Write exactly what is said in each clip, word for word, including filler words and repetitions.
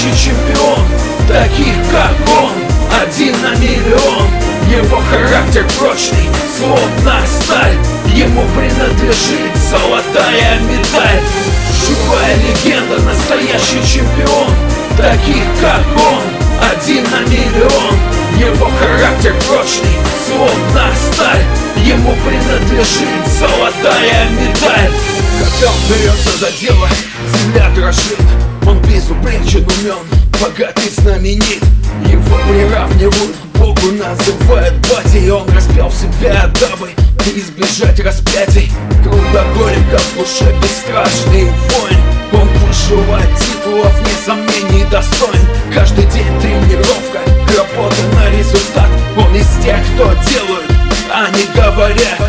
настоящий чемпион, таких как он, один на миллион. Его характер прочный, словно сталь, ему принадлежит золотая медаль. Живая легенда, настоящий чемпион, таких как он, один на миллион. Его характер прочный, словно сталь, ему принадлежит золотая медаль. Когда он берется за дело, земля дрожит. Он безупречен, умен, богат и знаменит. Его приравнивают к Богу, называют батей. Он распял себя, дабы избежать распятий. Кругоголик, в душе бесстрашный воин. Он выживает титулов, не сомнений достоин. Каждый день тренировка, работа на результат. Он из тех, кто делают, а не говорят.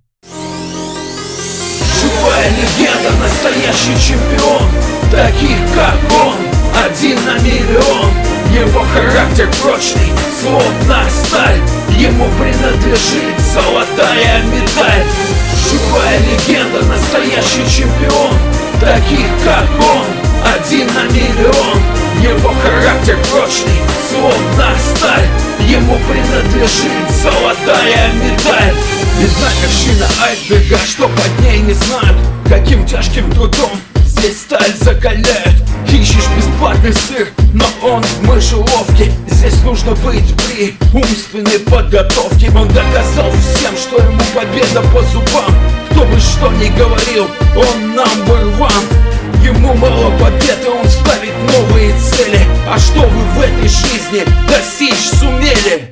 Живая легенда, настоящий чемпион, таких как он, один на миллион. Его характер прочный, словно сталь, ему принадлежит золотая медаль. Живая легенда, настоящий чемпион, таких как он, один на миллион. Его характер прочный, словно сталь, ему принадлежит золотая медаль. Видна вершина айсберга, что под ней не знают, каким тяжким трудом здесь сталь закаляют. Ищешь бесплатный сыр, но он в мышеловке. Здесь нужно быть при умственной подготовке. Он доказал всем, что ему победа по зубам. Кто бы что ни говорил, он number one. Ему мало побед, и он ставит новые цели. А что вы в этой жизни достичь сумели?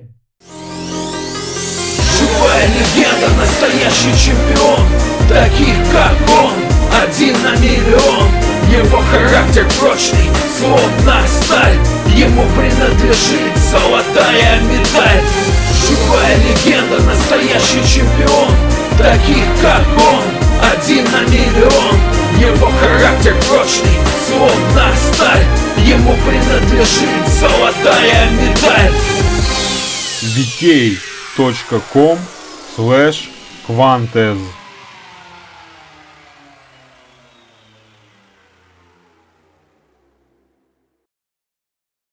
Живая легенда, настоящий чемпион, таких как он, один на миллион. Его характер прочный, словно сталь, ему принадлежит золотая медаль. Живая легенда, настоящий чемпион, таких как он, один на миллион. Его характер прочный, словно сталь, ему принадлежит золотая медаль. ви кей точка ком слэш квантез